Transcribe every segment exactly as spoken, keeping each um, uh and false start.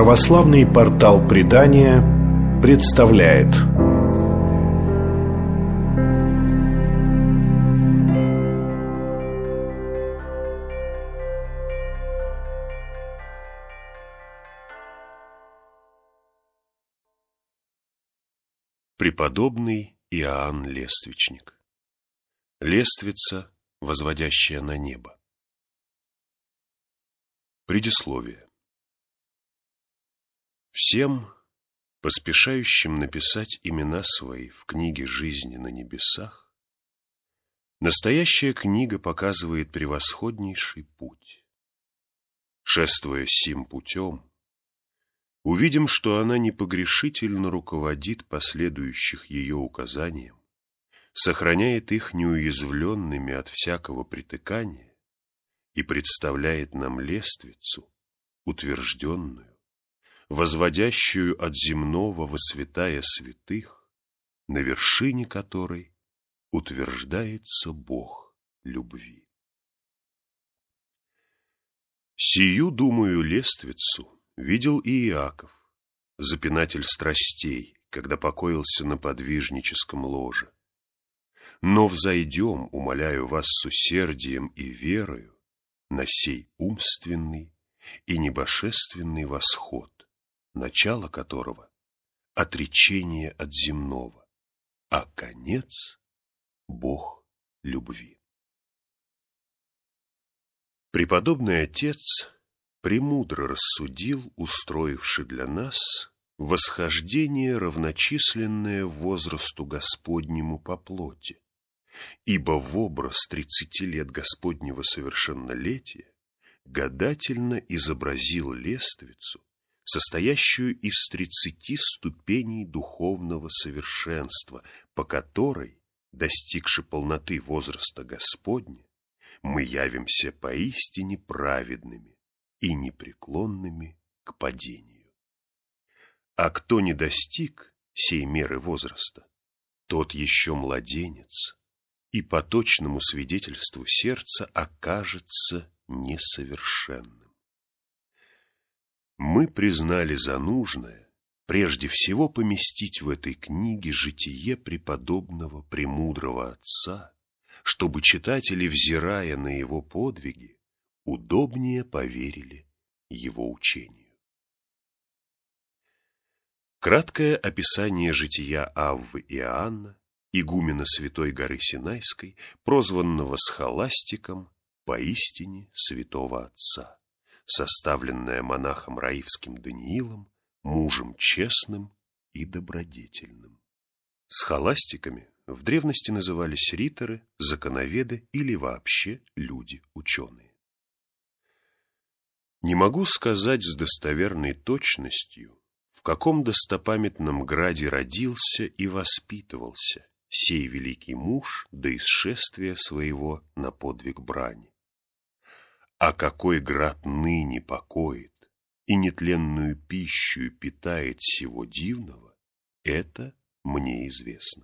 Православный портал Предания представляет. Преподобный Иоанн Лествичник. Лествица, возводящая на небо. Предисловие. Всем, поспешающим написать имена свои в книге жизни на небесах, настоящая книга показывает превосходнейший путь. Шествуя сим путем, увидим, что она непогрешительно руководит последующих ее указаниям, сохраняет их неуязвленными от всякого притыкания и представляет нам лествицу, утвержденную, возводящую от земного во святая святых, на вершине которой утверждается Бог любви. Сию, думаю, лествицу видел и Иаков, запинатель страстей, когда покоился на подвижническом ложе. Но взойдем, умоляю вас, с усердием и верою на сей умственный и небожественный восход, начало которого — отречение от земного, а конец — Бог любви. Преподобный отец премудро рассудил, устроивши для нас восхождение, равночисленное возрасту Господнему по плоти, ибо в образ тридцати лет Господнего совершеннолетия гадательно изобразил лествицу, состоящую из тридцати ступеней духовного совершенства, по которой, достигши полноты возраста Господня, мы явимся поистине праведными и непреклонными к падению. А кто не достиг сей меры возраста, тот еще младенец, и по точному свидетельству сердца окажется несовершенным. Мы признали за нужное прежде всего поместить в этой книге житие преподобного премудрого отца, чтобы читатели, взирая на его подвиги, удобнее поверили его учению. Краткое описание жития Аввы Иоанна, игумена Святой горы Синайской, прозванного схоластиком поистине святого отца, составленное монахом Раивским Даниилом, мужем честным и добродетельным. Схоластиками в древности назывались риторы, законоведы или вообще люди-ученые. Не могу сказать с достоверной точностью, в каком достопамятном граде родился и воспитывался сей великий муж до исшествия своего на подвиг брани. А какой град ныне покоит и нетленную пищу питает сего дивного, это мне известно.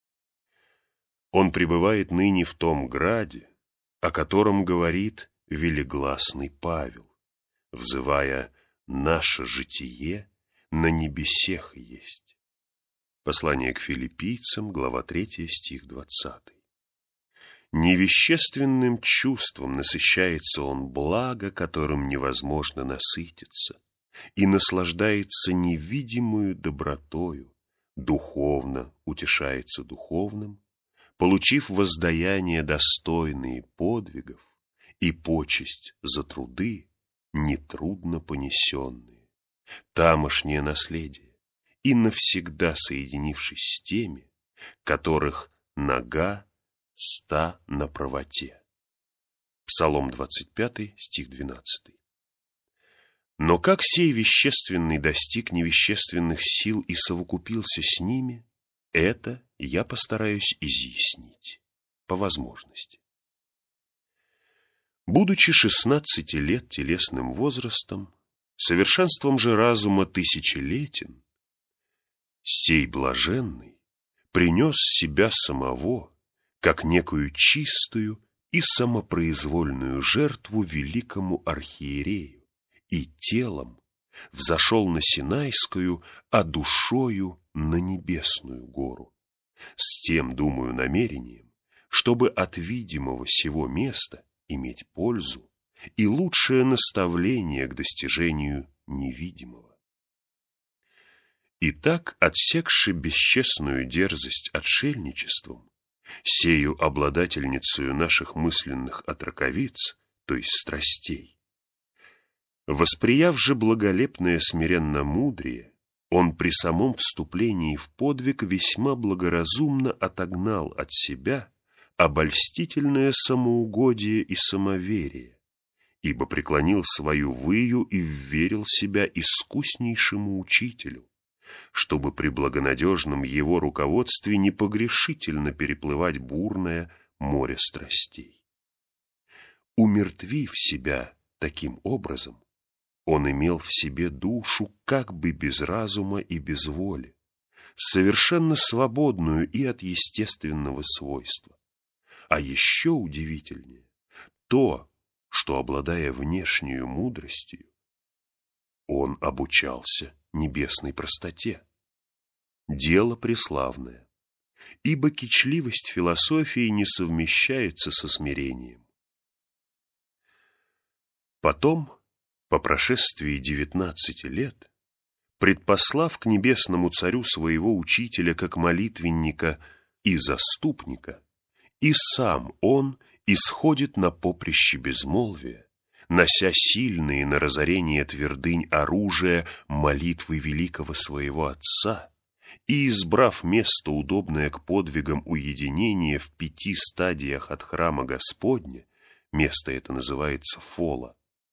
Он пребывает ныне в том граде, о котором говорит велегласный Павел, взывая «наше житие на небесех есть». Послание к филиппийцам, глава третья, стих двадцатый. Невещественным чувством насыщается он благо, которым невозможно насытиться, и наслаждается невидимую добротою, духовно утешается духовным, получив воздаяние достойные подвигов и почесть за труды, нетрудно понесенные, тамошнее наследие, и навсегда соединившись с теми, которых нога ста на правоте. Псалом двадцать пятый, стих двенадцатый. Но как сей вещественный достиг невещественных сил и совокупился с ними, это я постараюсь изъяснить по возможности. Будучи шестнадцати лет телесным возрастом, совершенством же разума тысячелетен, сей блаженный принес себя самого как некую чистую и самопроизвольную жертву великому архиерею и телом взошел на Синайскую, а душою на небесную гору, с тем, думаю, намерением, чтобы от видимого сего места иметь пользу и лучшее наставление к достижению невидимого. Итак, отсекши бесчестную дерзость отшельничеством, сею обладательницею наших мысленных отроковиц, то есть страстей, восприяв же благолепное смиренно-мудрие, он при самом вступлении в подвиг весьма благоразумно отогнал от себя обольстительное самоугодие и самоверие, ибо преклонил свою выю и вверил себя искуснейшему учителю, чтобы при благонадежном его руководстве непогрешительно переплывать бурное море страстей. Умертвив себя таким образом, он имел в себе душу как бы без разума и без воли, совершенно свободную и от естественного свойства. А еще удивительнее то, что, обладая внешнею мудростью, он обучался небесной простоте. Дело преславное, ибо кичливость философии не совмещается со смирением. Потом, по прошествии девятнадцати лет, предпослав к небесному царю своего учителя как молитвенника и заступника, и сам он исходит на поприще безмолвия, нося сильные на разорение твердынь оружия молитвы великого своего отца, и, избрав место, удобное к подвигам уединения в пяти стадиях от храма Господня, место это называется Фола,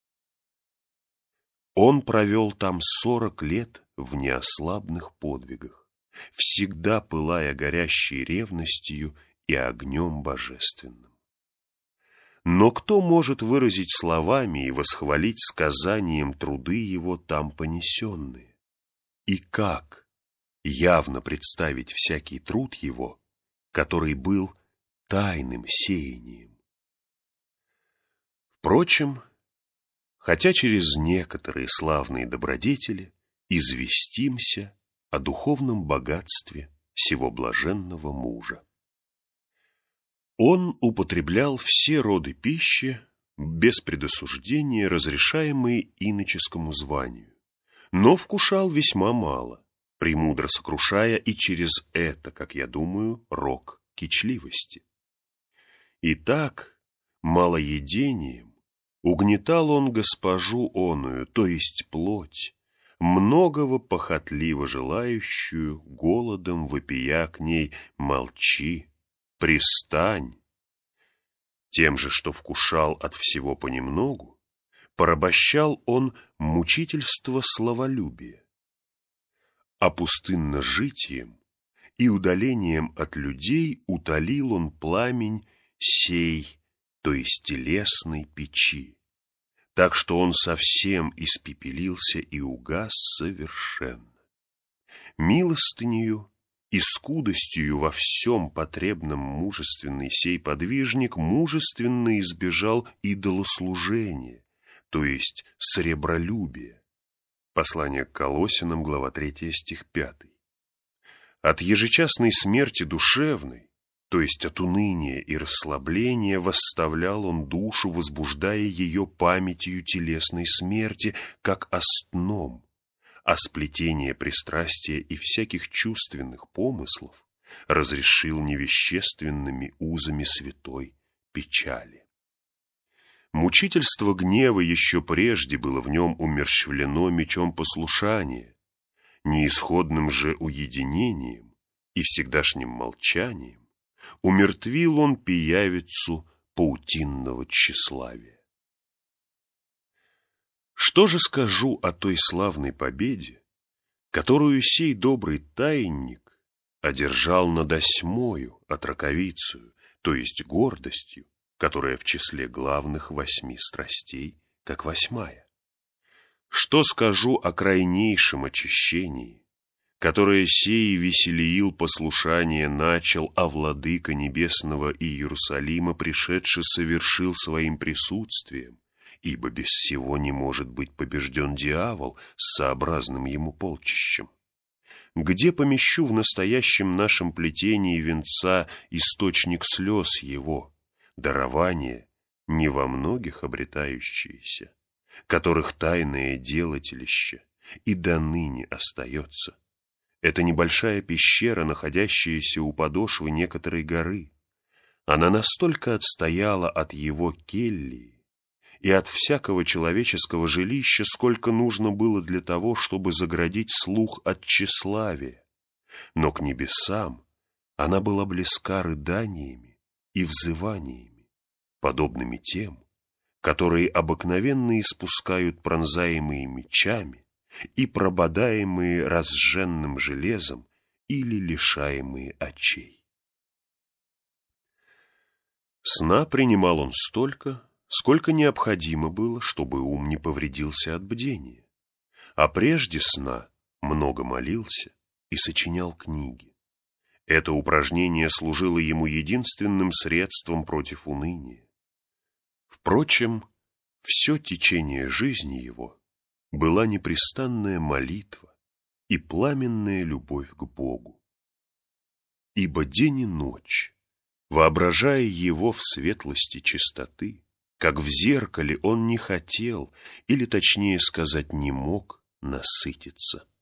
он провел там сорок лет в неослабных подвигах, всегда пылая горящей ревностью и огнем божественным. Но кто может выразить словами и восхвалить сказанием труды его там понесенные? И как явно представить всякий труд его, который был тайным сеянием? Впрочем, хотя через некоторые славные добродетели известимся о духовном богатстве сего блаженного мужа. Он употреблял все роды пищи без предосуждения, разрешаемые иноческому званию, но вкушал весьма мало, премудро сокрушая и через это, как я думаю, рок кичливости. Итак, малоедением угнетал он госпожу оную, то есть плоть, многого похотливо желающую, голодом вопия к ней: молчи, пристань. Тем же, что вкушал от всего понемногу, порабощал он мучительство славолюбия. А пустынно-житием и удалением от людей утолил он пламень сей, то есть телесной печи, так что он совсем испепелился и угас совершенно. Милостынею и скудостью во всем потребном мужественный сей подвижник мужественно избежал идолослужения, то есть сребролюбия. Послание к Колоссянам, глава третья, стих пятый. От ежечасной смерти душевной, то есть от уныния и расслабления, восставлял он душу, возбуждая ее памятью телесной смерти, как о сном, а сплетение пристрастия и всяких чувственных помыслов разрешил невещественными узами святой печали. Мучительство гнева еще прежде было в нем умерщвлено мечом послушания, неисходным же уединением и всегдашним молчанием умертвил он пиявицу паутинного тщеславия. Что же скажу о той славной победе, которую сей добрый таинник одержал над осьмою отроковицею, то есть гордостью, которая в числе главных восьми страстей, как восьмая? Что скажу о крайнейшем очищении, которое сей веселиил послушание начал, а владыка небесного и Иерусалима, пришедший, совершил своим присутствием, ибо без сего не может быть побежден дьявол с сообразным ему полчищем. Где помещу в настоящем нашем плетении венца источник слез его, дарование, не во многих обретающиеся, которых тайное делателище и до ныне остается? Это небольшая пещера, находящаяся у подошвы некоторой горы. Она настолько отстояла от его кельи и от всякого человеческого жилища, сколько нужно было для того, чтобы заградить слух от тщеславия. Но к небесам она была близка рыданиями и взываниями, подобными тем, которые обыкновенно испускают пронзаемые мечами и прободаемые разженным железом или лишаемые очей. Сна принимал он столько, сколько необходимо было, чтобы ум не повредился от бдения, а прежде сна много молился и сочинял книги. Это упражнение служило ему единственным средством против уныния. Впрочем, все течение жизни его была непрестанная молитва и пламенная любовь к Богу. Ибо день и ночь, воображая его в светлости чистоты, как в зеркале, он не хотел, или точнее сказать, не мог насытиться.